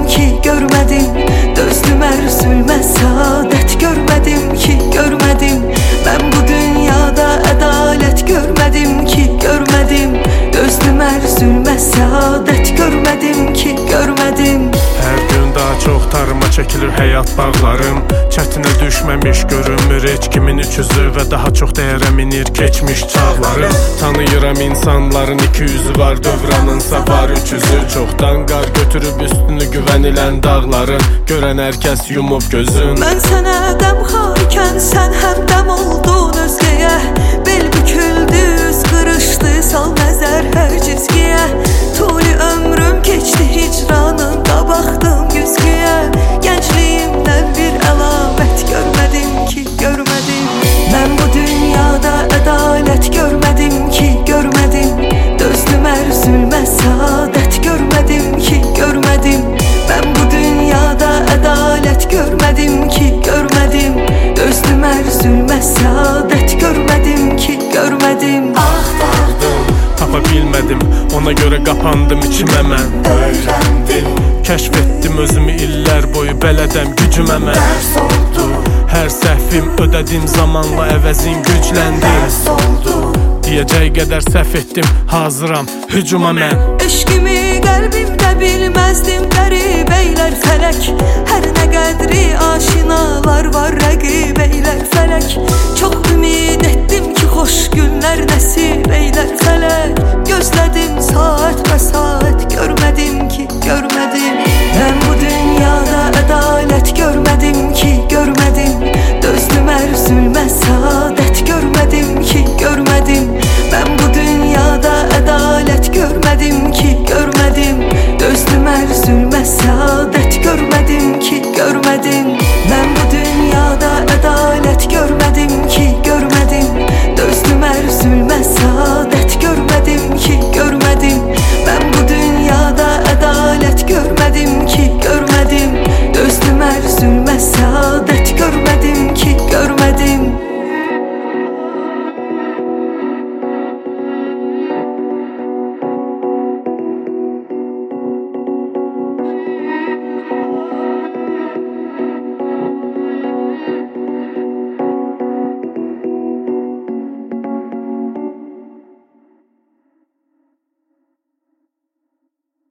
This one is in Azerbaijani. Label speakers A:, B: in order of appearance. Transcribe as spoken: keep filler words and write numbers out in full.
A: ki görmədim. Dözdüm ərzülmə saadət görmədim ki görmədim. Mən bu dünyada ədalət görmədim ki görmədim. Dözdüm ərzülmə saadət görmədim ki görmədim.
B: Hər gün daha çox tarıma çəkilir həyat bağlarım. Çətinə düşməmiş görünmür heç kimin üçüzü və daha çox dəyərə minir keçmiş çağlarım. Tanıyıram insanların iki yüzü var, dövranınsa var üç yüzü. Çoxdan qar götürüb üstünü güvənilən dağların, görən hər kəs yumub gözün.
A: Mən sənə qəmxar ikən sən həmdəm oldun özgəyə. Bel büküldü, üz qırışdı, sal nəzər hər cizgiyə. Tuli ömrüm keçdi hicranında, baxdım güzgüyə. Gəncliyimdən bir əlamət görmədim ki görmədim. Mən bu dünyada ədalət görmədim ki görmədim. Dözdüm ərzülmə saadət görmədim ki görmədim. Mən bu dünyada ədalət görmədim ki görmədim. Dözdüm ərzülmə saadət görmədim ki görmədim.
B: Axtardım, tapa bilmədim, ona görə qapandım içimə mən.
C: Öyrəndim,
B: kəşf etdim özümü illər boyu, bələdəm gücümə mən.
C: dərs oldu,
B: hər səhvim ödədim zamanla, əvəzin gücləndim.
C: dərs oldu,
B: Deyəcək qədər səhv etdim, hazıram hücuma mən.
A: Eşqimi qəlbimdə bilməzdim qəribəylər fələk. Hər nə qədri aşinalar var rəqibəylər fələk. Çox ümid etdim ki xoş günlər